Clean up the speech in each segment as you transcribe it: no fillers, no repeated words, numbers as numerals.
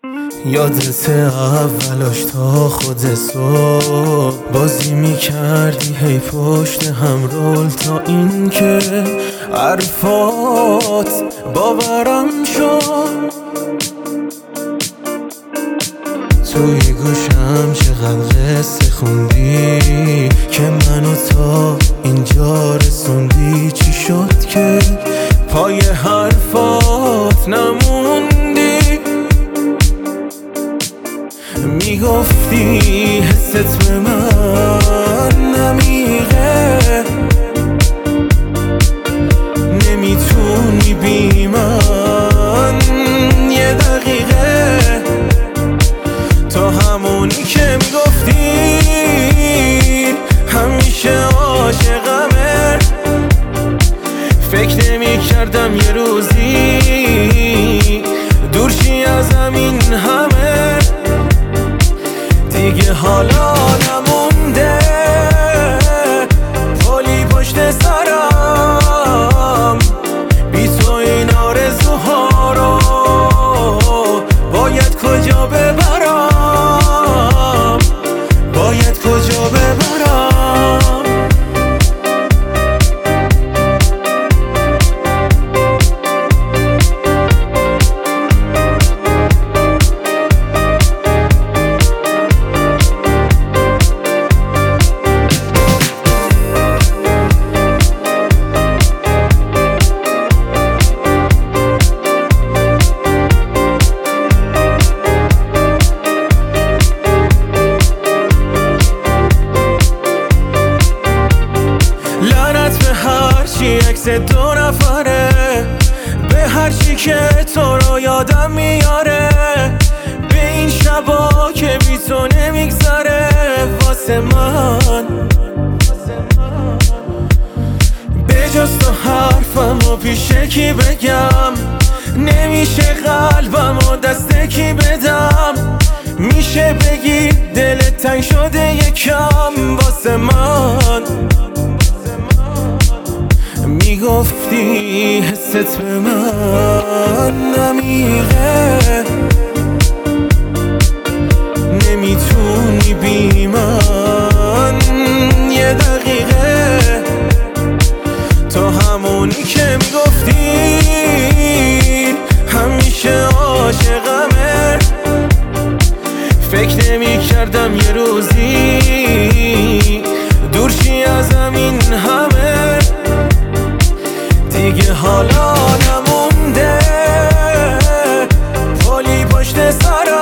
یادت اولاش تا خود صبح بازی میکردی هی پشت هم رول تا این که حرفات باورم شد. توی گوشم چقدر قصه خوندی که منو تا اینجا رسوندی. چی شد که پای حرفات نموندی؟ میگفتی حست به من نمیره، نمیتونی بی من یه دقیقه. تا همونی که میگفتی همیشه عاشقمه، فکر نمیکردم یه روزی دورشی از همین همه. دیگه حالا نمونده پلی پشت سرم، بی تو این آرزوها رو باید کجا ببرم، باید کجا ببرم. عکس دو نفره به هرچی که تو رو یادم میاره، به این شبا که بی تو نمیگذره واسه من. به جز تو حرفم و پیش کی بگم، نمیشه قلبم و دست کی بدم. میشه بگی دلت تنگ شده یکم واسه من. میگفتی حست به من نمیره، نمیتونی بی من یه دقیقه. تا همونی که میگفتی همیشه عاشقمه، فکر نمیکردم یه روزی دورشی از همین همه. دیگه حالا نمونده پلی پشت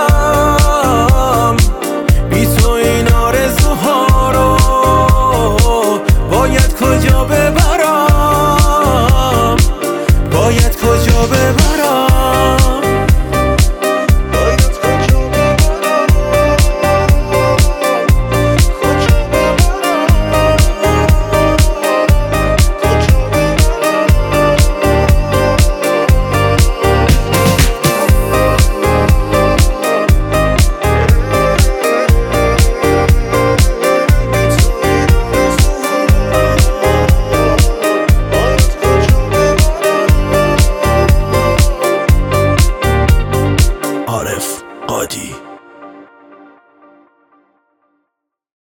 سرم، بی تو این آرزوها رو باید کجا ببرم، باید کجا ببرم.